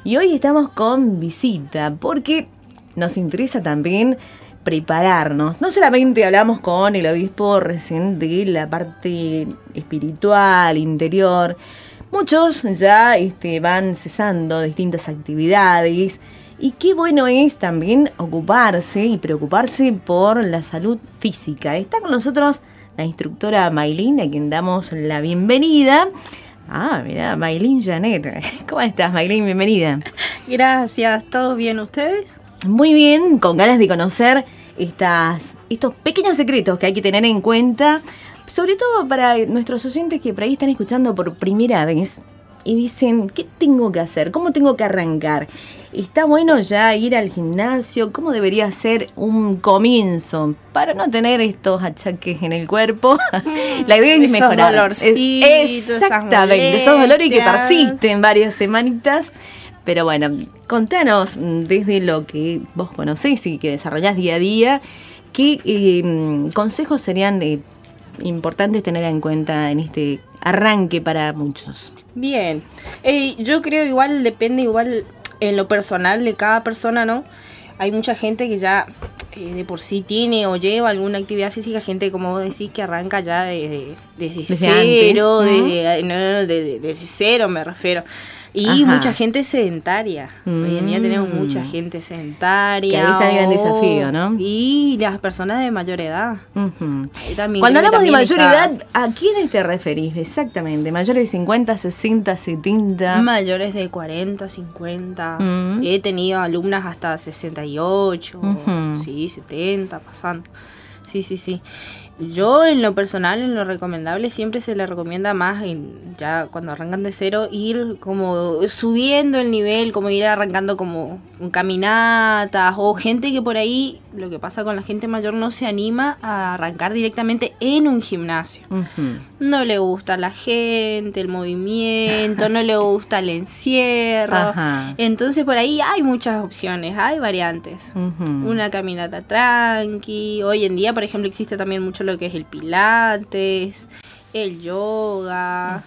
Y hoy estamos con visita porque nos interesa también prepararnos. No solamente hablamos con el obispo recién de la parte espiritual, interior. Muchos ya van cesando distintas actividades. Y qué bueno es también ocuparse y preocuparse por la salud física. Está con nosotros la instructora Maylin, a quien damos la bienvenida. Mira, Maylin Janet. ¿Cómo estás, Maylin? Bienvenida. Gracias. ¿Todo bien ustedes? Muy bien, con ganas de conocer estos pequeños secretos que hay que tener en cuenta, sobre todo para nuestros oyentes que por ahí están escuchando por primera vez y dicen, ¿qué tengo que hacer? ¿Cómo tengo que arrancar? ¿Está bueno ya ir al gimnasio? ¿Cómo debería ser un comienzo para no tener estos achaques en el cuerpo? La idea es mejorar. Exactamente, esos dolores que persisten varias semanitas. Pero bueno, contanos desde lo que vos conocés y que desarrollás día a día, ¿qué consejos serían importantes tener en cuenta en este arranque para muchos? Bien, yo creo depende en lo personal de cada persona, ¿no? Hay mucha gente que ya de por sí tiene o lleva alguna actividad física, gente como vos decís que arranca ya desde cero, desde cero me refiero. Y mucha gente sedentaria. Hoy en día tenemos mucha gente sedentaria. Que ahí está el gran desafío, ¿no? Y las personas de mayor edad. Cuando hablamos de mayor edad, ¿a quiénes te referís exactamente? ¿Mayores de 50, 60, 70? Mayores de 40, 50. He tenido alumnas hasta 68, 70, pasando. Sí. Yo en lo personal, en lo recomendable, siempre se le recomienda más, ya cuando arrancan de cero, ir como subiendo el nivel, como ir arrancando como con caminatas, o gente que por ahí, lo que pasa con la gente mayor, no se anima a arrancar directamente en un gimnasio. No le gusta la gente, el movimiento, no le gusta el encierro. Entonces por ahí hay muchas opciones, hay variantes. Una caminata tranqui. Hoy en día, por ejemplo, existe también mucho lo que es el pilates, el yoga.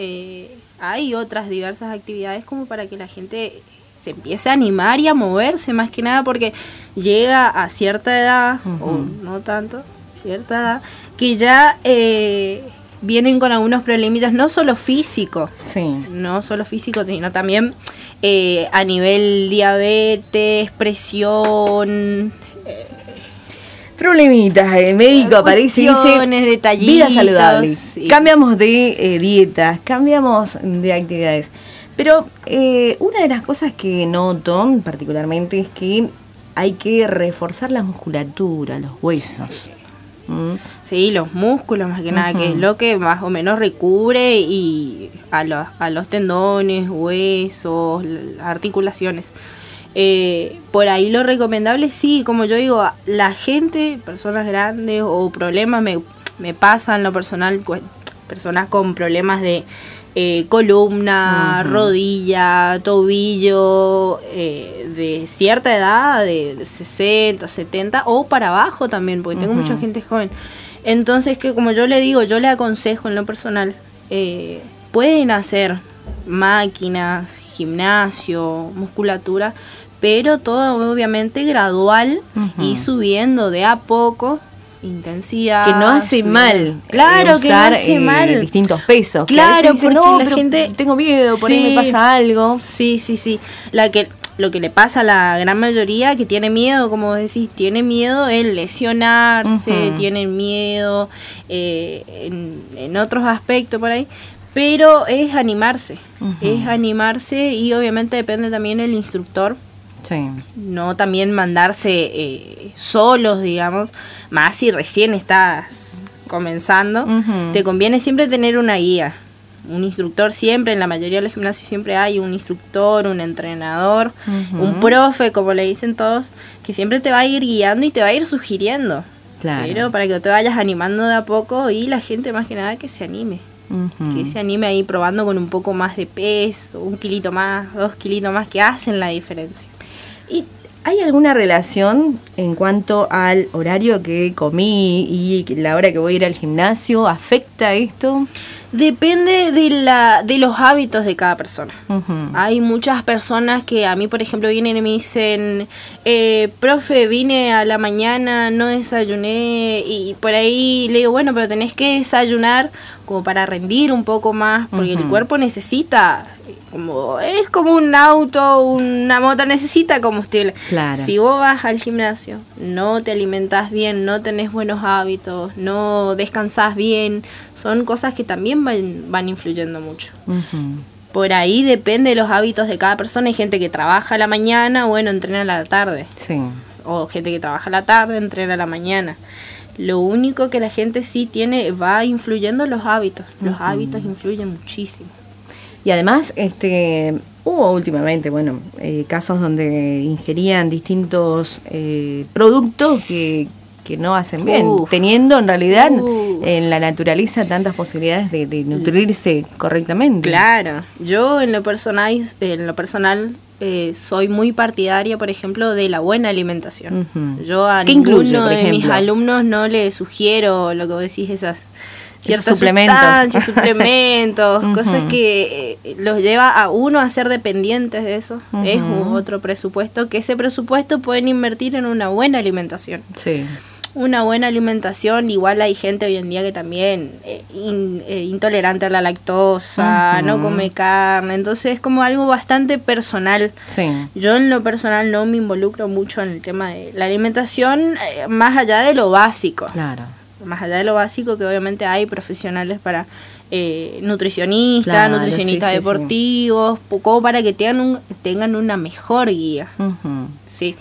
Hay otras diversas actividades como para que la gente se empiece a animar y a moverse, más que nada porque llega a cierta edad, o no tanto, cierta edad, que ya vienen con algunos problemitas, no solo físico, sino también a nivel diabetes, presión, problemitas, el médico aparece y dice detallitos, vida saludable. Sí. Cambiamos de dietas, cambiamos de actividades. Pero una de las cosas que noto particularmente es que hay que reforzar la musculatura, los huesos. Sí, los músculos más que nada, que es lo que más o menos recubre y a los tendones, huesos, las articulaciones. Por ahí lo recomendable, sí, como yo digo, la gente, personas grandes o problemas, me pasa en lo personal, personas con problemas de columna, rodilla, tobillo, de cierta edad, de 60, 70 o para abajo también, porque tengo mucha gente joven. Entonces, que como yo le digo, yo le aconsejo en lo personal, pueden hacer máquinas, gimnasio, musculatura, pero todo obviamente gradual y subiendo de a poco, intensidad. Que no hace mal. Claro, que no hace mal. Distintos pesos. Claro, dice, porque la gente... Tengo miedo, por ahí me pasa algo. Sí. Lo que le pasa a la gran mayoría, que tiene miedo, como decís, tiene miedo en lesionarse, tienen miedo en otros aspectos por ahí. Pero es animarse, y obviamente depende también del instructor. Sí. No también mandarse solos, digamos, más si recién estás comenzando. Te conviene siempre tener una guía, un instructor siempre, en la mayoría de los gimnasios siempre hay un instructor, un entrenador, un profe, como le dicen todos, que siempre te va a ir guiando y te va a ir sugiriendo. Claro. Pero para que te vayas animando de a poco y la gente más que nada que se anime. Que se anime ahí probando con un poco más de peso, 1 kilito más, 2 kilitos más, que hacen la diferencia. ¿Y hay alguna relación en cuanto al horario que comí y la hora que voy a ir al gimnasio? ¿Afecta esto? Depende de los hábitos de cada persona. Hay muchas personas que a mí, por ejemplo, vienen y me dicen, profe, vine a la mañana, no desayuné, y por ahí le digo, bueno, pero tenés que desayunar como para rendir un poco más, porque el cuerpo necesita, es como un auto, una moto, necesita combustible. Claro. Si vos vas al gimnasio, no te alimentás bien, no tenés buenos hábitos, no descansás bien, son cosas que también van influyendo mucho. Por ahí depende de los hábitos de cada persona. Hay gente que trabaja a la mañana, bueno, entrena a la tarde. Sí. O gente que trabaja a la tarde, entrena a la mañana. Lo único que la gente sí va influyendo los hábitos. Los hábitos influyen muchísimo. Y además, hubo últimamente, casos donde ingerían distintos productos que no hacen bien, teniendo en realidad en la naturaleza tantas posibilidades de nutrirse correctamente. Claro, yo en lo personal soy muy partidaria, por ejemplo, de la buena alimentación. Yo a ninguno de mis alumnos no le sugiero lo que vos decís, esas ciertas suplementos, cosas que los lleva a uno a ser dependientes de eso. Es otro presupuesto, que ese presupuesto pueden invertir en una buena alimentación. Sí. Una buena alimentación, igual hay gente hoy en día que también intolerante a la lactosa, no come carne, entonces es como algo bastante personal. Sí. Yo en lo personal no me involucro mucho en el tema de la alimentación, más allá de lo básico. Claro. Más allá de lo básico, que obviamente hay profesionales para nutricionistas, nutricionistas deportivos, como para que tengan una mejor guía. Sí.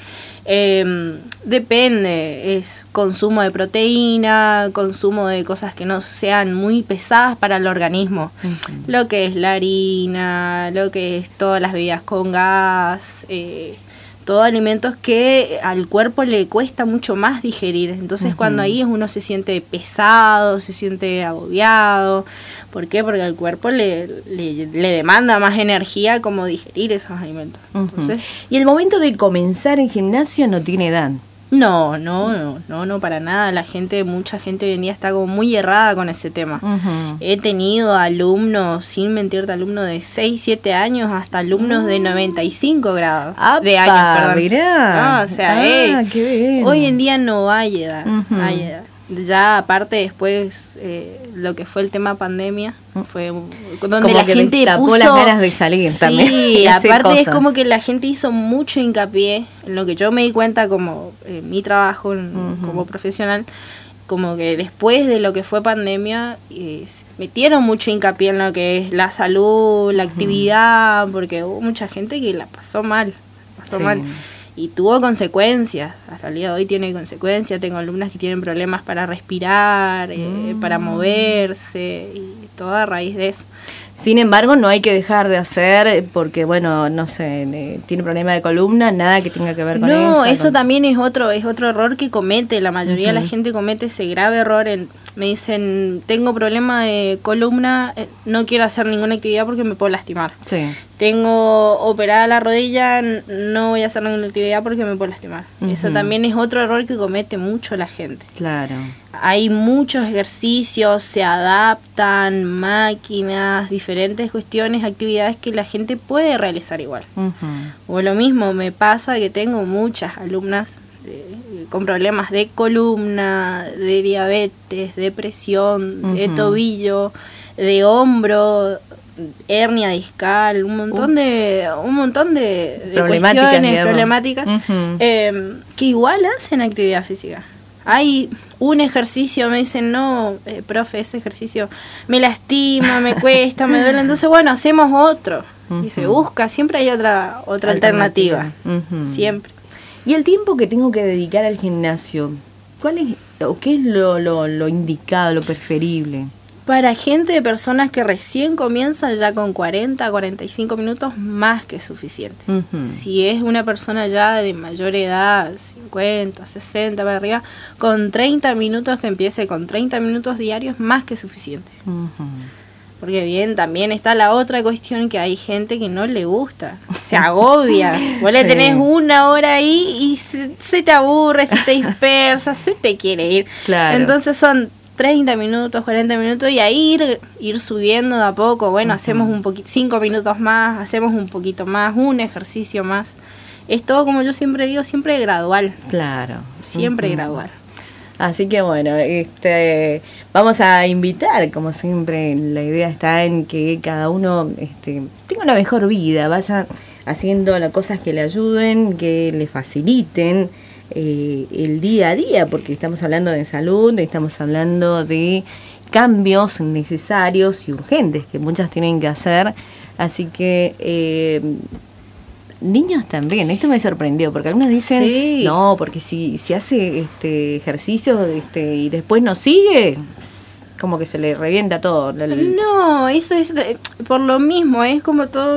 Depende, es consumo de proteína, consumo de cosas que no sean muy pesadas para el organismo, lo que es la harina, lo que es todas las bebidas con gas, todos alimentos que al cuerpo le cuesta mucho más digerir. Entonces cuando ahí uno se siente pesado, se siente agobiado. ¿Por qué? Porque al cuerpo le demanda más energía como digerir esos alimentos. Entonces, y el momento de comenzar en gimnasio no tiene edad. No, para nada. Mucha gente hoy en día está como muy errada con ese tema. He tenido alumnos, sin mentirte, alumnos de 6, 7 años hasta alumnos de 95 grados de años, perdón. Mirá. Qué bien. Hoy en día no hay edad, hay edad. Ya aparte después lo que fue el tema pandemia fue donde como la gente tapó las ganas de salir también. Sí, aparte cosas. Es como que la gente hizo mucho hincapié en lo que yo me di cuenta como mi trabajo como profesional, como que después de lo que fue pandemia metieron mucho hincapié en lo que es la salud, la actividad, porque hubo mucha gente que la pasó mal. Y tuvo consecuencias, hasta el día de hoy tiene consecuencias. Tengo alumnas que tienen problemas para respirar, para moverse, y todo a raíz de eso. Sin embargo, no hay que dejar de hacer porque, tiene problema de columna, nada que tenga que ver con eso. No, eso también es otro error que comete. La mayoría de la gente comete ese grave error. Me dicen, tengo problema de columna, no quiero hacer ninguna actividad porque me puedo lastimar. Sí. Tengo operada la rodilla, no voy a hacer ninguna actividad porque me puedo lastimar. Eso también es otro error que comete mucho la gente. Claro. Hay muchos ejercicios, se adaptan, máquinas, diferentes cuestiones, actividades que la gente puede realizar igual. O lo mismo me pasa que tengo muchas alumnas con problemas de columna, de diabetes, de presión, de tobillo, de hombro, hernia discal, un montón de problemáticas que igual hacen actividad física. Hay un ejercicio, me dicen, no, profe, ese ejercicio me lastima, me cuesta, me duele, entonces bueno, hacemos otro. Y se busca, siempre hay otra alternativa. Siempre. ¿Y el tiempo que tengo que dedicar al gimnasio? ¿Cuál es o qué es lo indicado, lo preferible? Para personas que recién comienzan, ya con 40 a 45 minutos, más que suficiente. Si es una persona ya de mayor edad, 50, 60 para arriba, con 30 minutos que empiece, con 30 minutos diarios, más que suficiente. Porque bien, también está la otra cuestión, que hay gente que no le gusta, se agobia. Vos le tenés una hora ahí y se te aburre, se te dispersa, se te quiere ir. Claro. Entonces son 30 minutos, 40 minutos y ahí ir subiendo de a poco. Bueno, hacemos 5 minutos más, hacemos un poquito más, un ejercicio más. Es todo, como yo siempre digo, siempre gradual. Claro. Siempre gradual. Así que bueno, vamos a invitar, como siempre, la idea está en que cada uno tenga una mejor vida, vaya haciendo las cosas que le ayuden, que le faciliten el día a día, porque estamos hablando de salud, estamos hablando de cambios necesarios y urgentes que muchas tienen que hacer, así que niños también, esto me sorprendió, porque algunos dicen, sí, no, porque si hace ejercicio y después no sigue, como que se le revienta todo. No, eso es por lo mismo, es como toda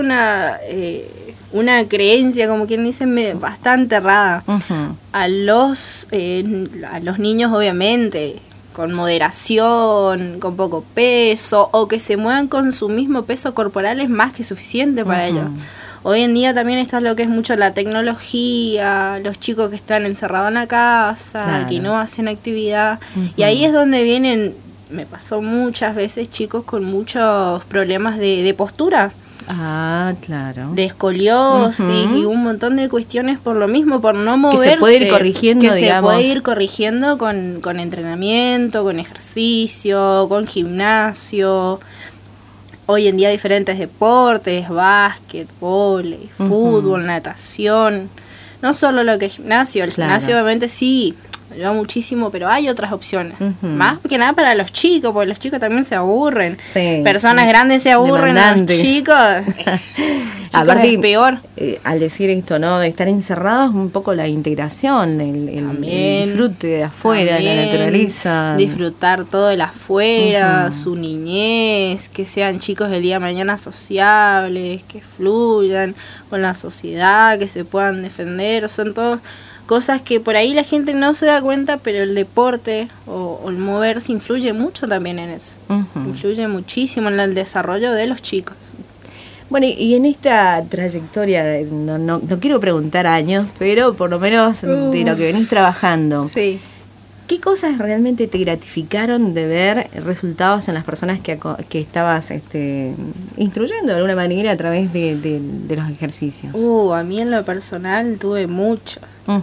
una creencia, como quien dice, bastante errada. Uh-huh. A los niños, obviamente, con moderación, con poco peso, o que se muevan con su mismo peso corporal es más que suficiente para ellos. Hoy en día también está lo que es mucho la tecnología, los chicos que están encerrados en la casa, claro, que no hacen actividad. Uh-huh. Y ahí es donde vienen, me pasó muchas veces, chicos con muchos problemas de postura. Ah, claro. De escoliosis, uh-huh, y un montón de cuestiones por lo mismo, por no moverse. Que se puede ir corrigiendo, digamos. Se puede ir corrigiendo con entrenamiento, con ejercicio, con gimnasio. Hoy en día diferentes deportes, básquet, vóley, fútbol, natación. No solo lo que es gimnasio, el gimnasio obviamente sí ayuda muchísimo, pero hay otras opciones. Más que nada para los chicos, porque los chicos también se aburren. Sí, personas grandes se aburren, los chicos. Aparte, es peor. Al decir esto, ¿no? De estar encerrados, un poco la integración, el disfrute de afuera, la naturaleza. Disfrutar todo de afuera, su niñez, que sean chicos del día de mañana sociables, que fluyan con la sociedad, que se puedan defender. Son todos cosas que por ahí la gente no se da cuenta, pero el deporte o el moverse influye mucho también en eso. Influye muchísimo en el desarrollo de los chicos. Bueno, y en esta trayectoria, no quiero preguntar años, pero por lo menos de lo que venís trabajando, sí, ¿qué cosas realmente te gratificaron de ver resultados en las personas que estabas instruyendo de alguna manera a través de los ejercicios? A mí en lo personal tuve muchos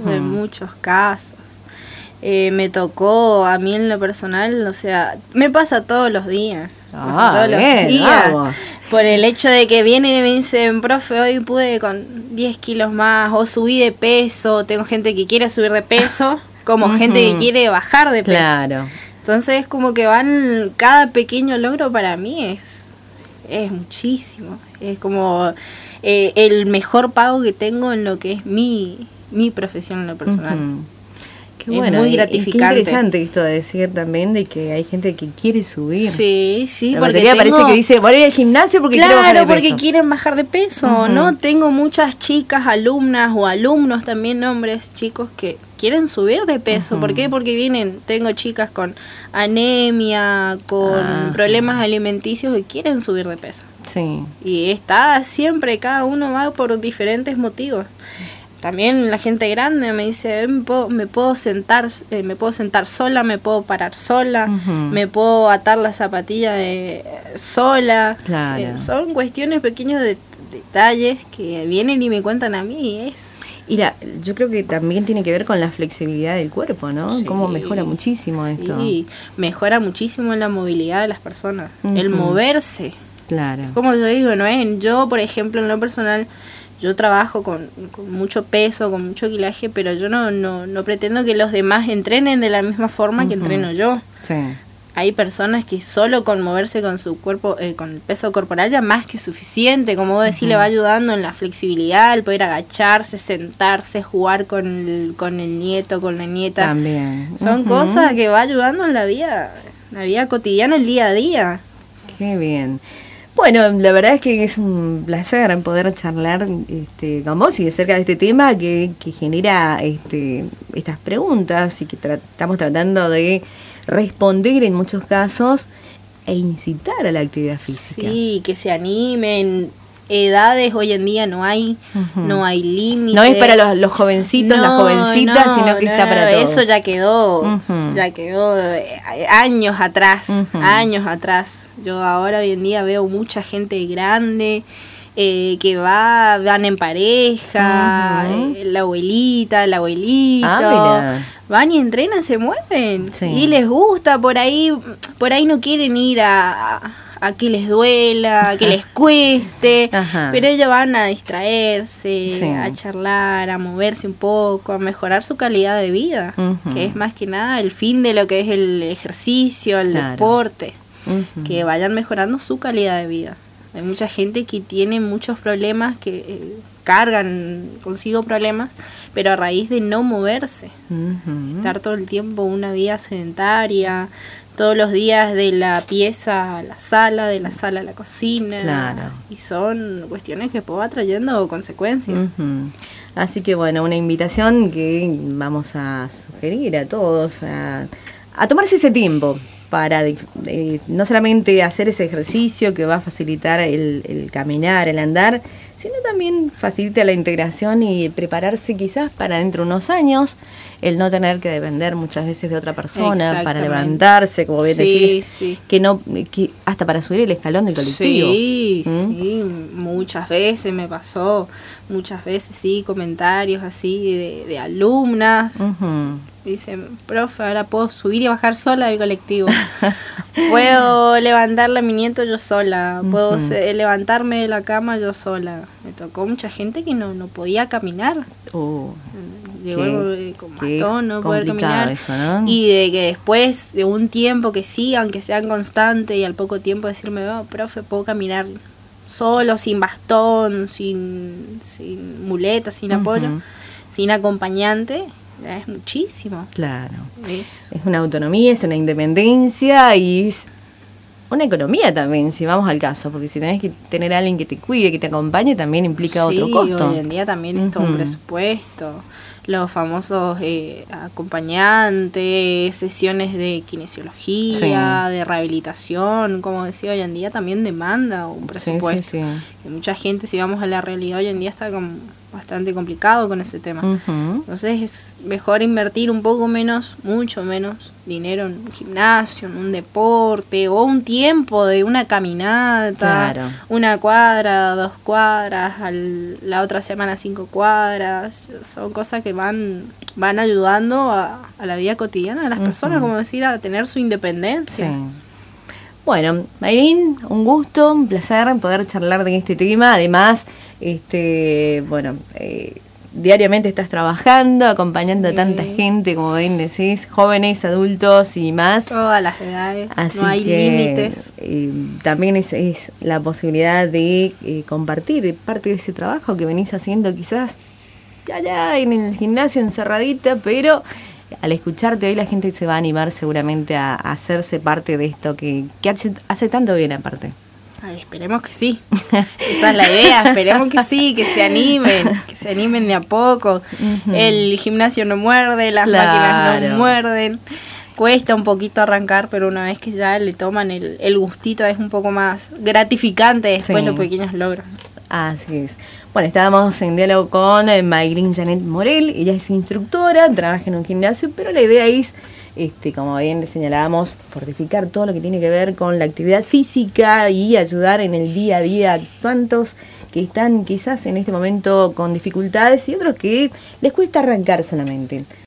casos. Me tocó a mí en lo personal, o sea, me pasa todos los días. Vamos. Por el hecho de que vienen y me dicen, profe, hoy pude con 10 kilos más, o subí de peso. Tengo gente que quiere subir de peso, como gente que quiere bajar de peso. Claro. Entonces, como que cada pequeño logro para mí es muchísimo. Es como el mejor pago que tengo en lo que es mi profesión en lo personal. Qué bueno, es muy gratificante. Qué interesante esto de decir también de que hay gente que quiere subir. Sí, la mayoría parece que dice, voy a ir al gimnasio porque quiero bajar de peso. Claro, porque quieren bajar de peso, ¿no? Tengo muchas chicas, alumnas o alumnos también, hombres, chicos que quieren subir de peso. ¿Por qué? Porque tengo chicas con anemia, con problemas alimenticios y quieren subir de peso. Sí. Y está siempre, cada uno va por diferentes motivos. También la gente grande me dice, me puedo sentar sola, me puedo parar sola, me puedo atar la zapatilla sola. Claro. Son cuestiones pequeños de detalles que vienen y me cuentan a mí. Yo creo que también tiene que ver con la flexibilidad del cuerpo, ¿no? Sí, cómo mejora muchísimo esto. Sí, mejora muchísimo la movilidad de las personas, el moverse. Claro. Como yo digo, no es yo, por ejemplo, en lo personal, yo trabajo con mucho peso, con mucho kilaje, pero yo no pretendo que los demás entrenen de la misma forma que entreno yo. Sí. Hay personas que solo con moverse con su cuerpo, con el peso corporal ya más que suficiente, como vos decís, le va ayudando en la flexibilidad, el poder agacharse, sentarse, jugar con el nieto, con la nieta. También. Son cosas que va ayudando en la vida cotidiana, el día a día. Qué bien. Bueno, la verdad es que es un placer poder charlar con vos y acerca de este tema que genera estas preguntas y que estamos tratando de responder en muchos casos e incitar a la actividad física. Sí, que se animen. Edades hoy en día no hay límite. No es para los jovencitos, las jovencitas, sino que está para todos. Eso ya quedó. Ya quedó años atrás, años atrás. Yo ahora hoy en día veo mucha gente grande que van en pareja, la abuelita, el abuelito, van y entrenan, se mueven y les gusta. Por ahí no quieren ir a que les duela, a que les cueste, pero ellos van a distraerse, a charlar, a moverse un poco, a mejorar su calidad de vida, que es más que nada el fin de lo que es el ejercicio, el deporte, que vayan mejorando su calidad de vida. Hay mucha gente que tiene muchos problemas, que cargan consigo problemas, pero a raíz de no moverse, estar todo el tiempo una vida sedentaria, todos los días de la pieza a la sala, de la sala a la cocina, y son cuestiones que va trayendo consecuencias. Así que bueno, una invitación que vamos a sugerir a todos a tomarse ese tiempo para no solamente hacer ese ejercicio que va a facilitar el caminar, el andar, sino también facilita la integración y prepararse quizás para dentro de unos años, el no tener que depender muchas veces de otra persona para levantarse, como bien decís, que hasta para subir el escalón del colectivo. Sí, muchas veces me pasó, comentarios así de alumnas. Dicen, profe, ahora puedo subir y bajar sola del colectivo. Puedo levantarle a mi nieto yo sola. Puedo levantarme de la cama yo sola. Me tocó mucha gente que no podía caminar. Llegó con bastón, no poder caminar. Eso, ¿no? Y de que después de un tiempo que sigan, que sean constantes, y al poco tiempo decirme, profe, puedo caminar solo, sin bastón, sin muleta, sin apoyo, sin acompañante. Es muchísimo. Claro. Es una autonomía, es una independencia y es una economía también, si vamos al caso, porque si tenés que tener a alguien que te cuide, que te acompañe, también implica otro costo. Hoy en día también es todo un presupuesto. Los famosos acompañantes, sesiones de kinesiología, de rehabilitación, como decía, hoy en día también demanda un presupuesto. Y mucha gente, si vamos a la realidad, hoy en día está bastante complicado con ese tema. Entonces es mejor invertir un poco menos, mucho menos dinero en un gimnasio, en un deporte, o un tiempo de una caminata, 1 cuadra, 2 cuadras, la otra semana 5 cuadras. Son cosas que van ayudando a la vida cotidiana de las personas, como decir, a tener su independencia. Bueno, Mayrin, un gusto, un placer poder charlar de este tema. Además, diariamente estás trabajando, acompañando a tanta gente, como bien decís, jóvenes, adultos y más. Todas las edades, así no hay límites. También es la posibilidad de compartir parte de ese trabajo que venís haciendo quizás allá en el gimnasio encerradita, pero al escucharte hoy la gente se va a animar seguramente a hacerse parte de esto que hace tanto bien aparte. Ay, esperemos que sí. Esa es la idea, esperemos que sí, que se animen de a poco. El gimnasio no muerde, las máquinas no muerden. Cuesta un poquito arrancar, pero una vez que ya le toman el gustito es un poco más gratificante después los pequeños logros. Así es. Bueno, estábamos en diálogo con Mayrin Janet Morel. Ella es instructora, trabaja en un gimnasio, pero la idea es, como bien le señalábamos, fortificar todo lo que tiene que ver con la actividad física y ayudar en el día a día a tantos que están quizás en este momento con dificultades y otros que les cuesta arrancar solamente.